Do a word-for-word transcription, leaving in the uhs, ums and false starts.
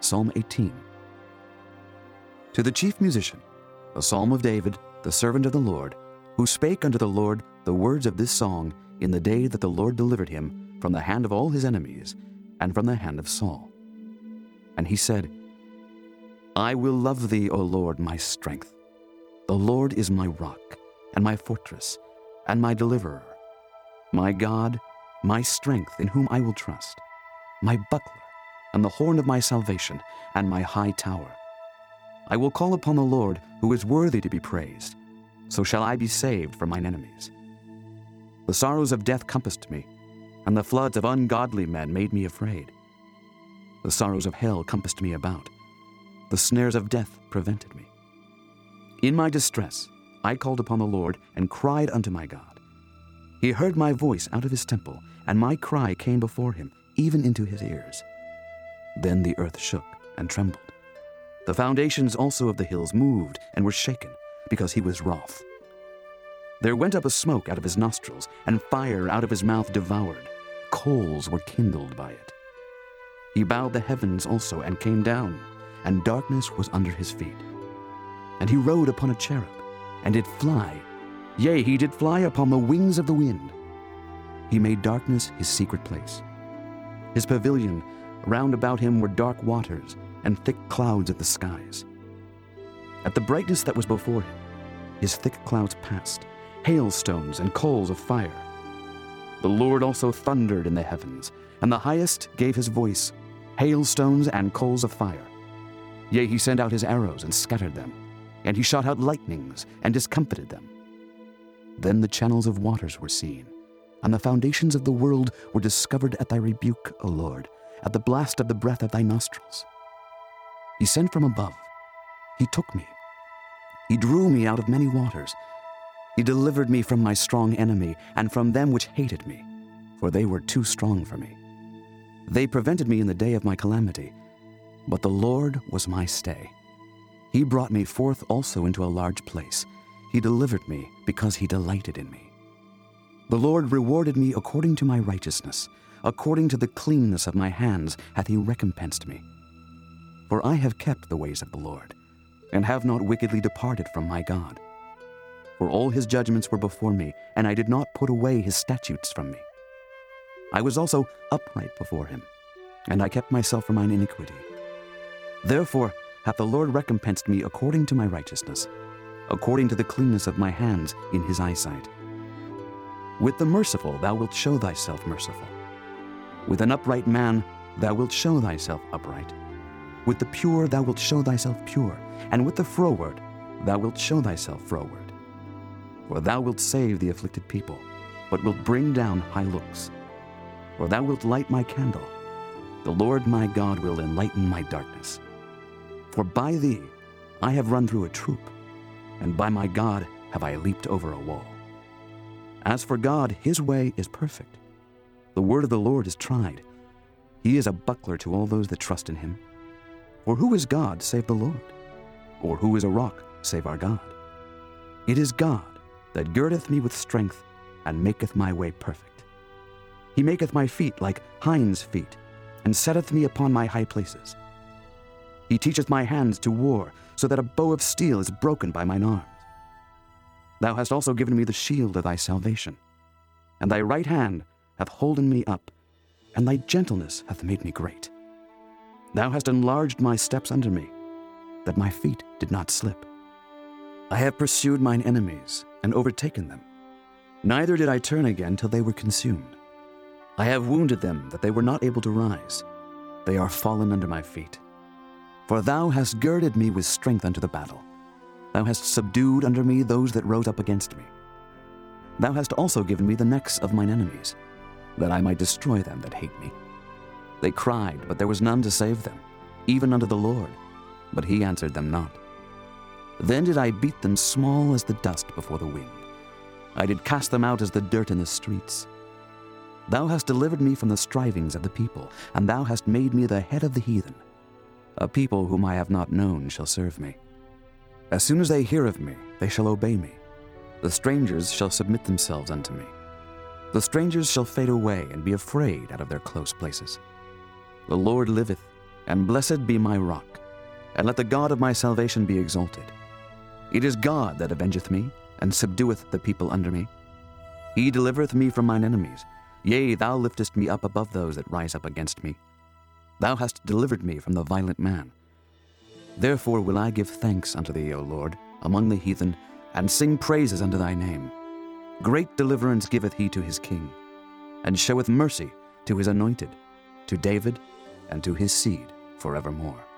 Psalm eighteen. To the chief musician, a psalm of David, the servant of the Lord, who spake unto the Lord the words of this song in the day that the Lord delivered him from the hand of all his enemies, and from the hand of Saul. And he said, I will love thee, O Lord, my strength. The Lord is my rock, and my fortress, and my deliverer, my God, my strength, in whom I will trust, my buckler, and the horn of my salvation, and my high tower. I will call upon the Lord, who is worthy to be praised. So shall I be saved from mine enemies. The sorrows of death compassed me, and the floods of ungodly men made me afraid. The sorrows of hell compassed me about. The snares of death prevented me. In my distress I called upon the Lord, and cried unto my God. He heard my voice out of his temple, and my cry came before him, even into his ears. Then the earth shook and trembled. The foundations also of the hills moved and were shaken, because he was wroth. There went up a smoke out of his nostrils, and fire out of his mouth devoured. Coals were kindled by it. He bowed the heavens also, and came down, and darkness was under his feet. And he rode upon a cherub, and did fly. Yea, he did fly upon the wings of the wind. He made darkness his secret place. His pavilion round about him were dark waters, and thick clouds of the skies. At the brightness that was before him, his thick clouds passed, hailstones and coals of fire. The Lord also thundered in the heavens, and the highest gave his voice, hailstones and coals of fire. Yea, he sent out his arrows and scattered them, and he shot out lightnings and discomfited them. Then the channels of waters were seen, and the foundations of the world were discovered at thy rebuke, O Lord, at the blast of the breath of thy nostrils. He sent from above. He took me. He drew me out of many waters. He delivered me from my strong enemy, and from them which hated me, for they were too strong for me. They prevented me in the day of my calamity, but the Lord was my stay. He brought me forth also into a large place. He delivered me because he delighted in me. The Lord rewarded me according to my righteousness. According to the cleanness of my hands hath he recompensed me. For I have kept the ways of the Lord, and have not wickedly departed from my God. For all his judgments were before me, and I did not put away his statutes from me. I was also upright before him, and I kept myself from mine iniquity. Therefore hath the Lord recompensed me according to my righteousness, according to the cleanness of my hands in his eyesight. With the merciful thou wilt show thyself merciful. With an upright man thou wilt show thyself upright. With the pure thou wilt show thyself pure, and with the froward thou wilt show thyself froward. For thou wilt save the afflicted people, but wilt bring down high looks. For thou wilt light my candle. The Lord my God will enlighten my darkness. For by thee I have run through a troop, and by my God have I leaped over a wall. As for God, his way is perfect. The word of the Lord is tried. He is a buckler to all those that trust in him. For who is God save the Lord? Or who is a rock save our God? It is God that girdeth me with strength, and maketh my way perfect. He maketh my feet like hinds' feet, and setteth me upon my high places. He teacheth my hands to war, so that a bow of steel is broken by mine arms. Thou hast also given me the shield of thy salvation, and thy right hand hath holden me up, and thy gentleness hath made me great. Thou hast enlarged my steps under me, that my feet did not slip. I have pursued mine enemies, and overtaken them. Neither did I turn again till they were consumed. I have wounded them, that they were not able to rise. They are fallen under my feet. For thou hast girded me with strength unto the battle. Thou hast subdued under me those that rose up against me. Thou hast also given me the necks of mine enemies, that I might destroy them that hate me. They cried, but there was none to save them, even unto the Lord, but he answered them not. Then did I beat them small as the dust before the wind. I did cast them out as the dirt in the streets. Thou hast delivered me from the strivings of the people, and thou hast made me the head of the heathen. A people whom I have not known shall serve me. As soon as they hear of me, they shall obey me. The strangers shall submit themselves unto me. The strangers shall fade away and be afraid out of their close places. The Lord liveth, and blessed be my rock, and let the God of my salvation be exalted. It is God that avengeth me, and subdueth the people under me. He delivereth me from mine enemies. Yea, thou liftest me up above those that rise up against me. Thou hast delivered me from the violent man. Therefore will I give thanks unto thee, O Lord, among the heathen, and sing praises unto thy name. Great deliverance giveth he to his king, and showeth mercy to his anointed, to David, and to his seed forevermore.